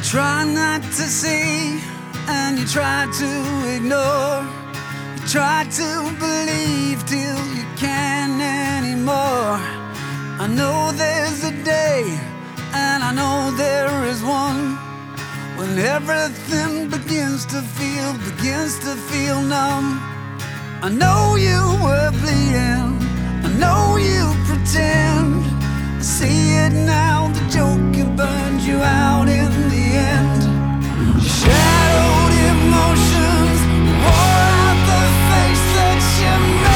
Try not to see, and you try to ignore. You try to believe till you can't anymore. I know there's a day, and I know there is one, when everything begins to feel numb. I know you were bleeding, I know you pretend. I see it now, the joke, it burned you out in the end. Shadowed emotions wore out the face that you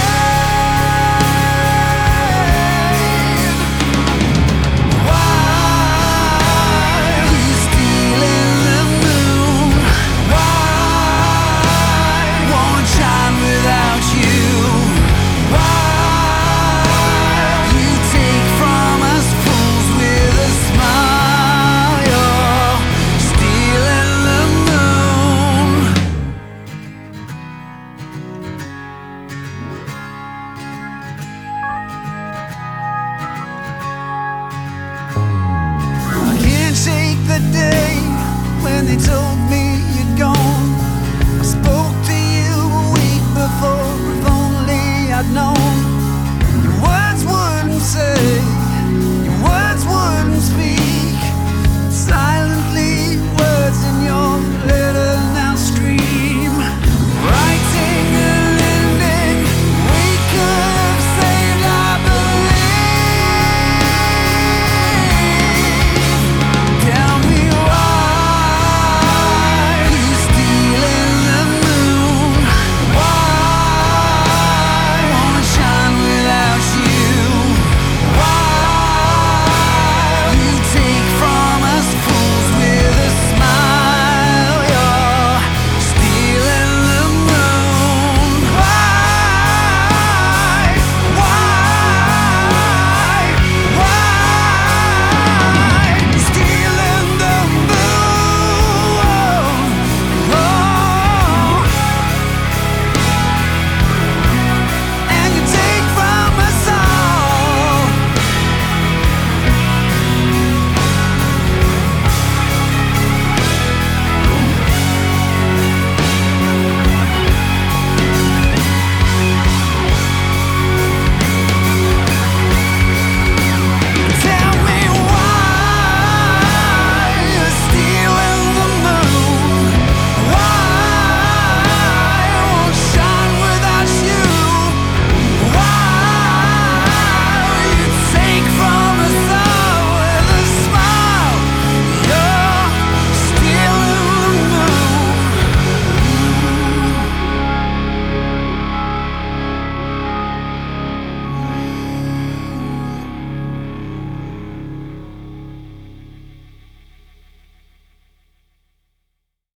made. Why you stealing the moon? Why won't shine without you? Why you take from us fools with a smile? You're stealing the moon. I can't shake the day when they told